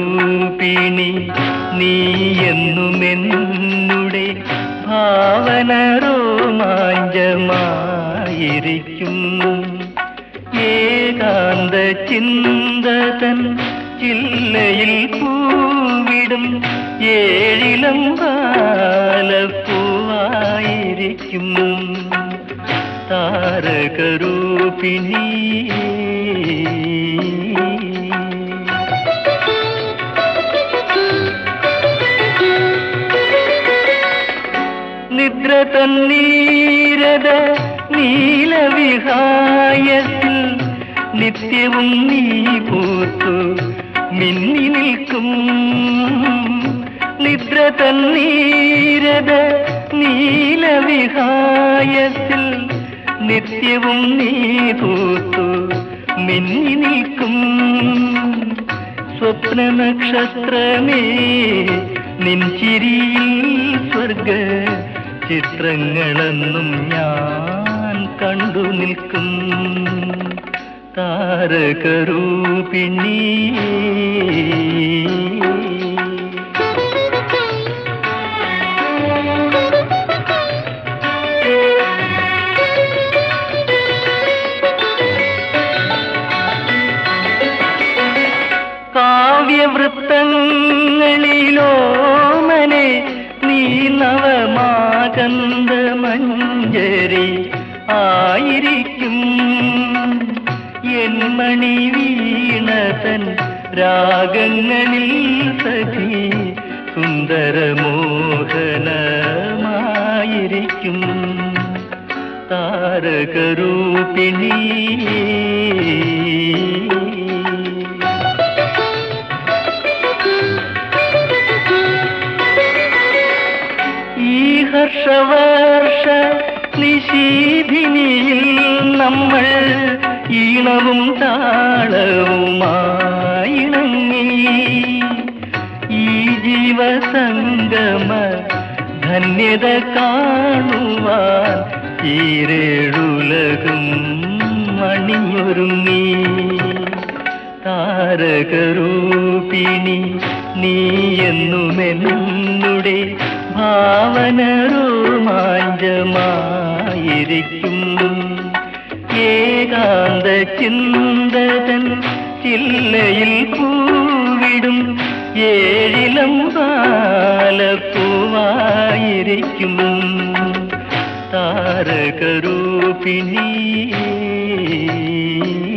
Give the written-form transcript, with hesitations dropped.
താരകരൂപിണി നീ എന്നുമെന്നുടെ ഭാവന രോമാഞ്ചമായിരിക്കും. ഏകാന്ത ചിന്തതൻ ചില്ലയിൽ പൂവിടും ഏഴിലം പാലപ്പൂവായിരിക്കും താരകരൂപിണി. നിദ്ര തന്നീരത നീലവിഹായത്തിൽ നിത്യവും നീ പൂത്തു മിന്നി നിൽക്കും. നിദ്ര തന്നീരത നീലവിഹായത്തിൽ നിത്യവും നീ പൂത്തു മിന്നി നിൽക്കും. സ്വപ്ന നക്ഷത്രമേ നിൻചിരിയിൽ സ്വർഗ ചിത്രങ്ങളെന്നും ഞാൻ കണ്ടു നിൽക്കും താരകരൂപിണി. കാവ്യവൃത്തങ്ങളിലോമനെ നീ നവമാകന്ത മഞ്ജരി ആയിരിക്കും. എൻ മണി വീണതൻ രാഗങ്ങളിൽ സഖി സുന്ദരമോഹനമായിരിക്കും താരകരൂപിണി. ഹർഷവർഷ നിശീധിനിയിൽ നമ്മൾ ഈണവും താളവുമായിണങ്ങി ഈ ജീവസംഗമ ധന്യത കാണുവാൻ ഈരേഴുലകും മണിയൊരുങ്ങി താരകരൂപിണി നീ എന്നുമെന്നുടെ ഭാവന രോമാഞ്ചമായിരിക്കും. ഏകാന്ത ചിന്തതൻ ചില്ലയിൽ പൂവിടും ഏഴിലം പാലപ്പൂവായിരിക്കും താരകരൂപിണി.